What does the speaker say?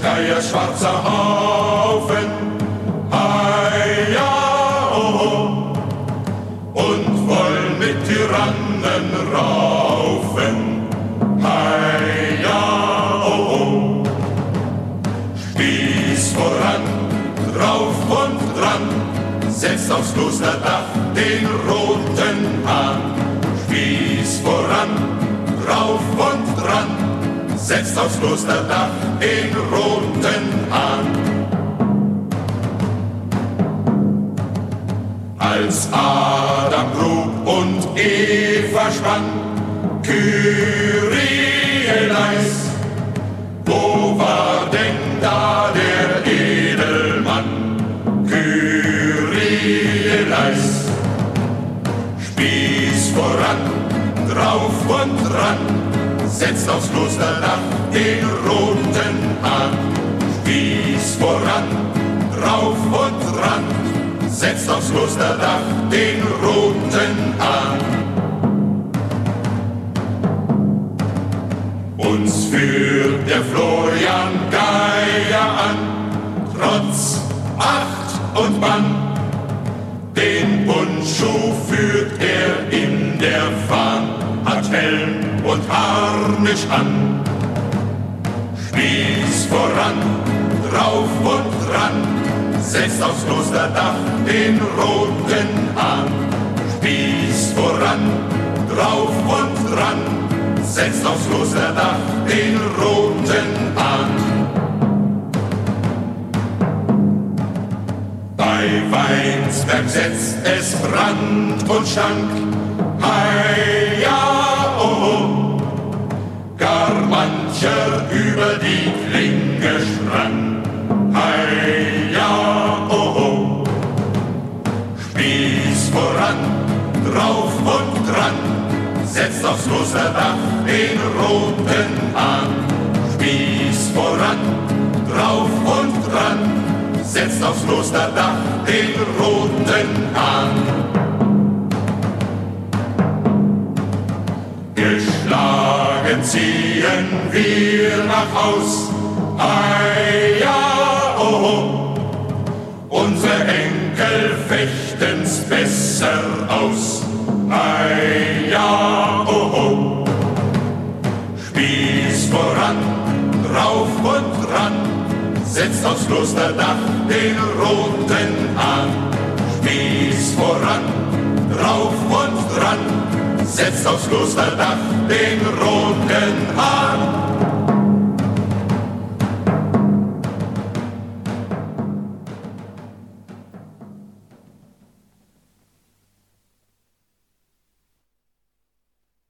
Geier schwarzer Haufen, heia, oh, und wollen mit Tyrannen raufen, heia, oh, Spieß voran, drauf und dran, setzt aufs Klosterdach den roten Hahn. Spieß voran, drauf und dran, setzt aufs Klosterdach den roten Hahn. Als Adam grub und Eva spann, Kyrie eleis, wo war denn da der Edelmann? Kyrie eleis, Spieß voran, drauf und dran, setzt aufs Klosterdach den roten Hahn. Spieß voran, drauf und dran, setzt aufs Klosterdach den roten Hahn. Uns führt der Florian Geier an, trotz Acht und Bann. Den Bundschuh führt er in der Fahn, hat Helm und Harnisch an. Spieß voran, drauf und dran, setzt aufs Klosterdach den roten Hahn. Spieß voran, drauf und dran, setzt aufs Klosterdach den roten Hahn. Bei Weinsberg setzt es Brand und stank, heia, oh, gar mancher über die Klinge sprang, heia, oh, Spieß voran, drauf und dran, setzt aufs Klosterdach den roten Hahn. Spieß voran, drauf und dran, setzt aufs Klosterdach den roten Hahn. Geschlagen ziehen wir nach Haus, heia, oh, unsere Enkel fechten's besser aus, heia, oh, Spieß voran, drauf und dran, setzt aufs Klosterdach den roten Hahn. Spieß voran, drauf und dran, setzt aufs Klosterdach den roten Hahn.